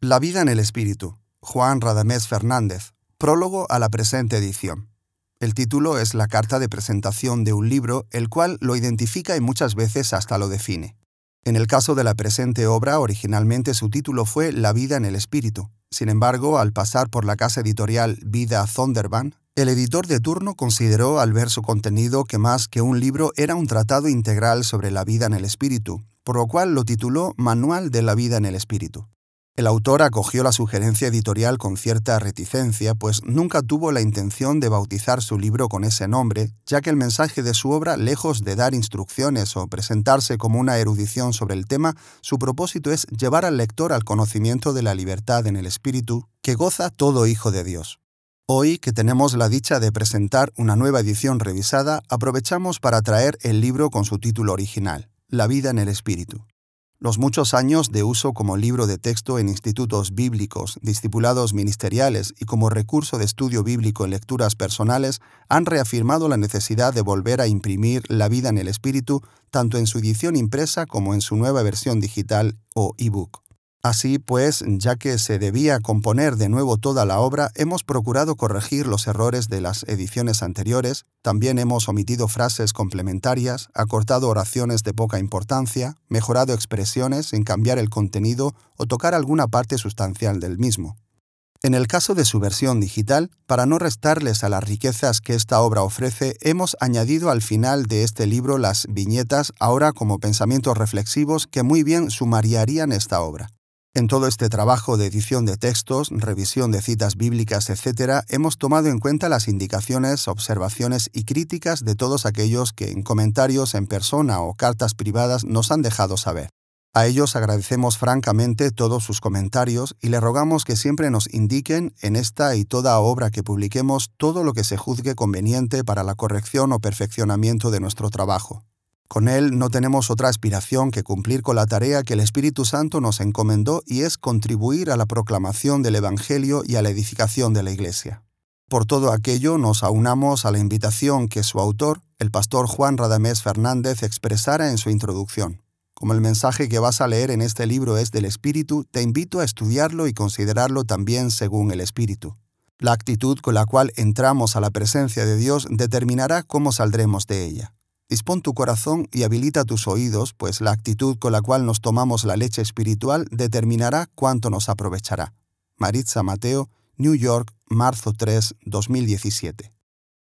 La vida en el espíritu. Juan Radamés Fernández. Prólogo a la presente edición. El título es la carta de presentación de un libro, el cual lo identifica y muchas veces hasta lo define. En el caso de la presente obra, originalmente su título fue La vida en el espíritu. Sin embargo, al pasar por la casa editorial Vida Zondervan, el editor de turno consideró al ver su contenido que más que un libro era un tratado integral sobre la vida en el espíritu, por lo cual lo tituló Manual de la vida en el espíritu. El autor acogió la sugerencia editorial con cierta reticencia, pues nunca tuvo la intención de bautizar su libro con ese nombre, ya que el mensaje de su obra, lejos de dar instrucciones o presentarse como una erudición sobre el tema, su propósito es llevar al lector al conocimiento de la libertad en el espíritu que goza todo hijo de Dios. Hoy, que tenemos la dicha de presentar una nueva edición revisada, aprovechamos para traer el libro con su título original, La vida en el espíritu. Los muchos años de uso como libro de texto en institutos bíblicos, discipulados ministeriales y como recurso de estudio bíblico en lecturas personales han reafirmado la necesidad de volver a imprimir La vida en el espíritu tanto en su edición impresa como en su nueva versión digital o ebook. Así pues, ya que se debía componer de nuevo toda la obra, hemos procurado corregir los errores de las ediciones anteriores, también hemos omitido frases complementarias, acortado oraciones de poca importancia, mejorado expresiones sin cambiar el contenido o tocar alguna parte sustancial del mismo. En el caso de su versión digital, para no restarles a las riquezas que esta obra ofrece, hemos añadido al final de este libro las viñetas ahora como pensamientos reflexivos que muy bien sumariarían esta obra. En todo este trabajo de edición de textos, revisión de citas bíblicas, etc., hemos tomado en cuenta las indicaciones, observaciones y críticas de todos aquellos que en comentarios en persona o cartas privadas nos han dejado saber. A ellos agradecemos francamente todos sus comentarios y le rogamos que siempre nos indiquen en esta y toda obra que publiquemos todo lo que se juzgue conveniente para la corrección o perfeccionamiento de nuestro trabajo. Con él no tenemos otra aspiración que cumplir con la tarea que el Espíritu Santo nos encomendó y es contribuir a la proclamación del Evangelio y a la edificación de la Iglesia. Por todo aquello nos aunamos a la invitación que su autor, el pastor Juan Radamés Fernández, expresara en su introducción. Como el mensaje que vas a leer en este libro es del Espíritu, te invito a estudiarlo y considerarlo también según el Espíritu. La actitud con la cual entramos a la presencia de Dios determinará cómo saldremos de ella. Dispón tu corazón y habilita tus oídos, pues la actitud con la cual nos tomamos la leche espiritual determinará cuánto nos aprovechará. Maritza Mateo, New York, marzo 3, 2017.